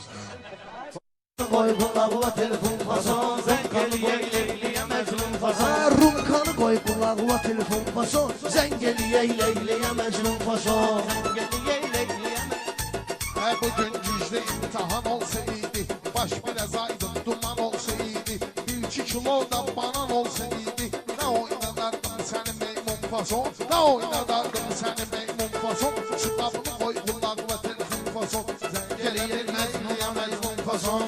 Qoy qulağıma telefon fason, zəng eləyək Leyliyə Məcnun fason. Rumkanı qoy qulağıma telefon fason, zəng eləyək Leyliyə Məcnun fason. Zəng eləyək Leyliyə Məcnun. Bugün gizli imtihan olsaydı, baş biraz aydın duman olsaydı, 1-2 kilo da banan olsaydı, ne oynadardım seni meymun fason, ne oynadardım seni meymun fason. Çıtabını koy kulağıma telefon fason, zəng eləyək Leyliyə Məcnun fason.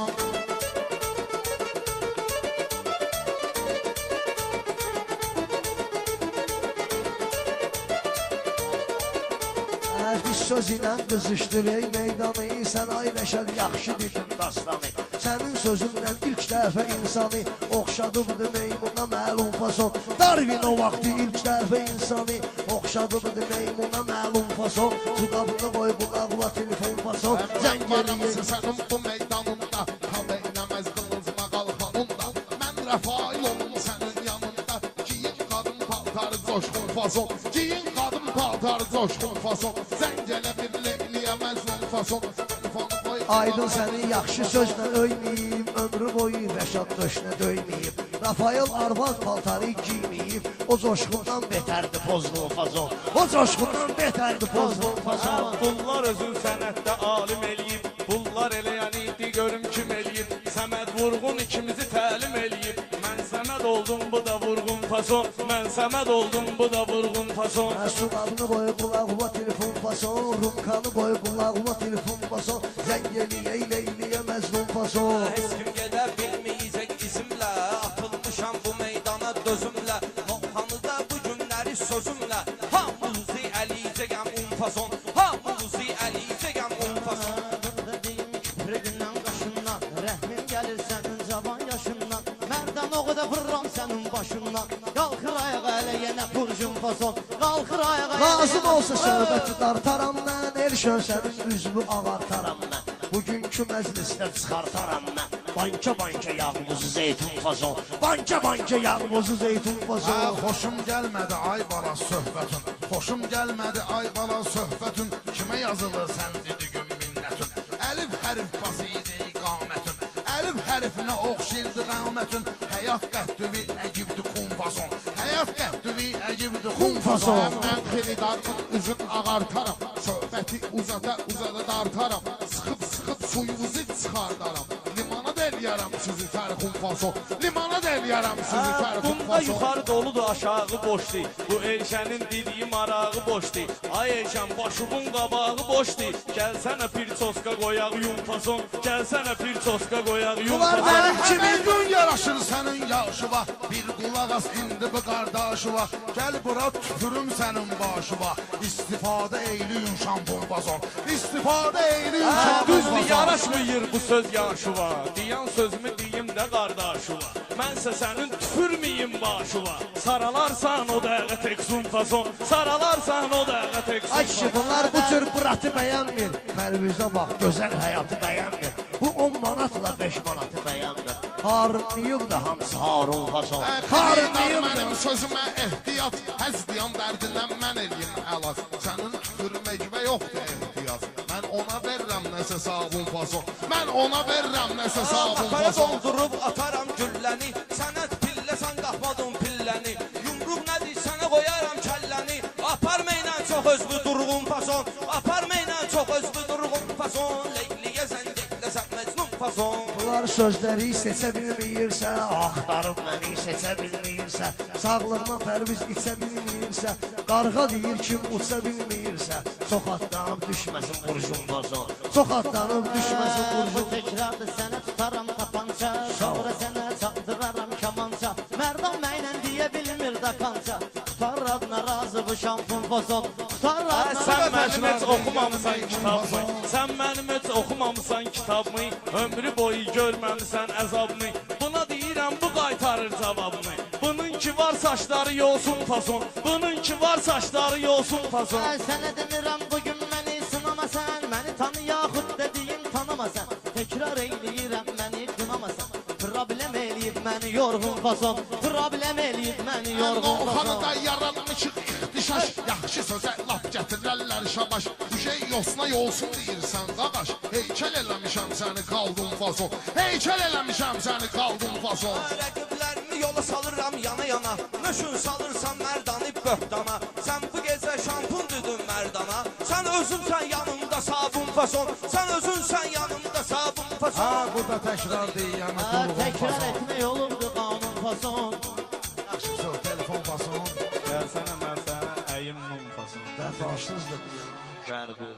Biz söz ilə qızışdırək meydanı, sən ayləşər yaxşı düşün dastanı. Sənin sözünlə ilk dəfə insanı oxşadıbdı meymuna məlum fason. Darwin o vaxtı ilk dəfə insanı oxşadıbdı meymuna məlum fason. Cüqabını qoy qulağıma telefon fason, zəng eləyək. Sənin bu meydanında, tam eyləməz qılızma qalxanında. Mən Rəfail olum sənin yanında, giyin qadın paltarı coşqun fason, giyin qadın paltarı coşqun fason. Zəng elə bir Leyliyə Məcnun fason. Aydın səni yaxşı sözlə öyməyib, ömrü boyu Rəşad döşünə döyməyib. Rafael arvad paltarı giyməyib, o coşqundan betərdi pozluğu fazon. O coşqundan betərdi pozluğu fazon. Bunlar özün sənətdə alim eləyib, bunlar eləyən idi görüm kim eləyib. Səməd Vurğun ikimizi təlim eləyib, mən Səməd oldum bu da Vurğun fason, mən Səməd oldum bu da Vurğun fason. Suqabını qoy qulağıma telefon fason, rumkanı qoy qulağıma telefon fason, zəng eləyək Leyliyə Məcnun fason. Heç kim gedə bilməyəcək izimlə, atılmışam bu meydana dözümlə, Novxanıda bu günləri sözümlə, hamımızı əliyəcəkəm fason, hamımızı əliyəcəkəm fason. Dediyim küpründən qaşından, rəhmin gəlir sənin cavan yaşından, mərdən o qədər vırram sənin başından, qalxır ayağa elə yenə purcun fason, qalxır ayağa elə Lazım olsa söhbəti dartaram mən, el şörsənin üzvü ağartaram mən. Bugünkü məclisdə çıxartaram mən, banka yağmuzu zeytun fason, banka yağmuzu zeytun fason. Xoşum gəlmədi ay bala söhbətin, xoşum gəlmədi ay bala söhbətin, kimə yazılır sən dediğin minnətin, əlif hərif basıydı iqamətin, əlif hərifinə oxşirdi qamətin, həyat qəhdüvi əgibdi xun fason, həyat qəhdüvi əgibdi xun fason. Mən xilidarın üzün ağartaram, söhbəti uzada dartaram, sıxıb suyunuzu çıxardaram, limana dəliyərəm sizi tərxun fason, limana dəliyərəm sizi tərxun Bunda fason. yuxarı doludur, aşağı boşdur, bu Elşənin dediyi marağı boşdur. Ay Elşən başımın qabağı boşdur, gəlsənə bir çoska qoyaq yum fason, gəlsənə bir çoska qoyaq yum Bunlar fason. mənim Kimin gün yaraşır sənin yaşıva, bir qulaq as indi bu qardaşıva, gəl bura tüpürüm sənin başıva, istifadə eyləyin şampon fason, istifadə eyləyin şampon Düzdür, fason. yaraşmıyır bu söz yaşıva, deyən sözümü deyim də qardaşıva. Mənsə sənin tüpürməyim başıva, saralarsan o dəqiqə teksun fason, saralarsan o dəqiqə teksun Ay kişi, bunlar bu tür bıratı bəyənmir. Pərvizə bax, gözəl həyatı bəyənmir. Bu 10 manatla 5 manatı bəyənmir. Harunluyum da hamısı Harun fason. Harunluyum mənim sözümə ehtiyat, həzdiyan dərdindən mən eləyim əlac, sənin tüpürməkvə yoxdur ehtiyac. Mən ona verirəm nəsə sabun fason, mən ona verirəm nəsə sabun Kafaya fason. doldurub atarım gülləni, sənət pilləsən qaxmadın pilləni, yumruq nədir sənə qoyaram kəlləni, aparmayla çox özlü durğun fason, aparmayla çox özlü durğun fason, Leyliyə zəng etləsən Məcnun fason. Bunlar sözləri seçə bilməyirsə, axtarıb məni seçə bilməyirsə, sağlığına pərviz içə bilməyirsə, qarğa deyir kim uça bilməyirsə, çox atlanıb düşməsin burjun fason, çox atlanıb düşməsin Bu burjun. təkrardır sənə tutaram tapanca, sonra sənə çatdıraram kamanca, mərdan mənlə deyə bilmir da kanca, tutar adına razı bu şampun fason, tutar adına Sən razı. mənim heç oxumamısan kitabımı, sən mənim heç oxumamısan kitabımı, ömrü boyu görməmisən əzabını, buna deyirəm bu qaytarır cavabını. Bununki var saçları yolsun fason, bununki var saçları yolsun fason. Sənə demirəm bugün məni sınamasan, məni tanı yaxud dediyim tanımasan, təkrar eyləyirəm məni qınamasan, problem eləyib məni yorğun fason, problem eləyib məni yorğun fason. Novxanıda yaranmışıq ixtişaş, yaxşı sözə laf gətirirlər şabaş. Uşey yosuna yolsun deyirsən qaqaş. Heykəl eləmişəm səni qaldın fason. Heykəl eləmişəm səni qaldın fason. Rəqiblərimi yola salıram yana-yana. Nöşün salırsan mərdanı böhtana. Sən bu gecə şampun düdün mərdana. Sən özünsən yanımda sabun fason. Sən özünsən yanımda sabun fason. Ha, burada təkrar deyəm. Təkrar etmək olurdu qanun fason. Yaxşı, söz, telefon fason. Gəlsənə mən sənə əyim mum fason. Dəfaşsızdır. Qərbi.